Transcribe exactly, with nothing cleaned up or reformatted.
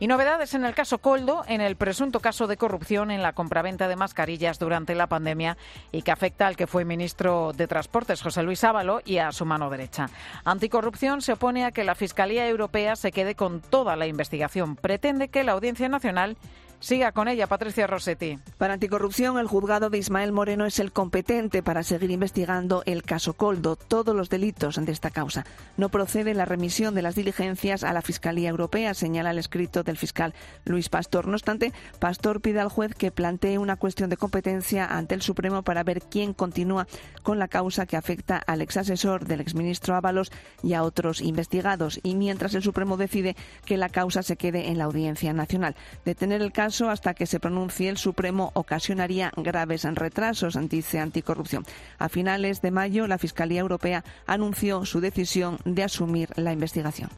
Y novedades en el caso Koldo, en el presunto caso de corrupción en la compraventa de mascarillas durante la pandemia y que afecta al que fue ministro de Transportes, José Luis Ábalos, y a su mano derecha. Anticorrupción se opone a que la Fiscalía Europea se quede con toda la investigación. Pretende que la Audiencia Nacional siga con ella. Patricia Rossetti. Para Anticorrupción, el juzgado de Ismael Moreno es el competente para seguir investigando el caso Koldo, todos los delitos de esta causa. No procede la remisión de las diligencias a la Fiscalía Europea, señala el escrito del fiscal Luis Pastor. No obstante, Pastor pide al juez que plantee una cuestión de competencia ante el Supremo para ver quién continúa con la causa que afecta al exasesor del exministro Ábalos y a otros investigados, y mientras el Supremo decide que la causa se quede en la Audiencia Nacional. Detener el caso hasta que se pronuncie el Supremo ocasionaría graves retrasos, dice Anticorrupción. A finales de mayo, la Fiscalía Europea anunció su decisión de asumir la investigación.